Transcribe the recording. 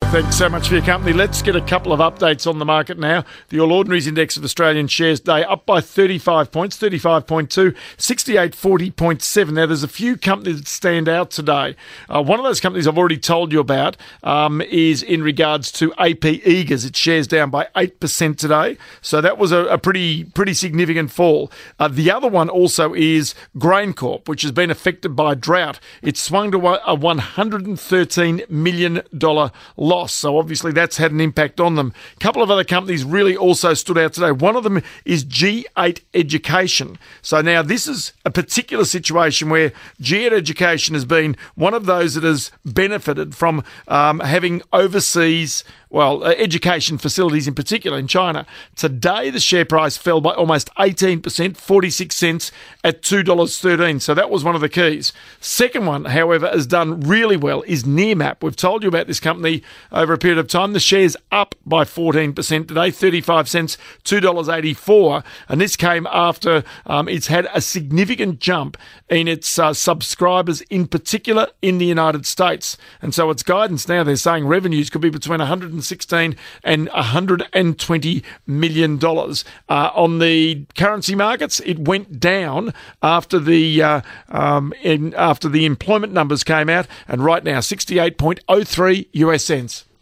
Thanks so much for your company. Let's get a couple of updates on the market now. The All Ordinaries Index of Australian shares today up by 35 points, 35.2, 68.40.7. Now, there's a few companies that stand out today. One of those companies I've already told you about is in regards to AP Eagers. Its shares down by 8% today. So that was a pretty significant fall. The other one also is GrainCorp, which has been affected by drought. It swung to a $113 million loss. So obviously that's had an impact on them. A couple of other companies really also stood out today. One of them is G8 Education. So now this is a particular situation where G8 Education has been one of those that has benefited from having overseas education facilities in particular in China. Today, the share price fell by almost 18%, 46 cents at $2.13. So that was one of the keys. Second one, however, has done really well is Nearmap. We've told you about this company over a period of time. The share's up by 14% today, 35 cents, $2.84. And this came after it's had a significant jump in its subscribers, in particular in the United States. And so its guidance now, they're saying revenues could be between 116 and $120 million. On the currency markets, it went down after the employment numbers came out, and right now 68.03 US cents.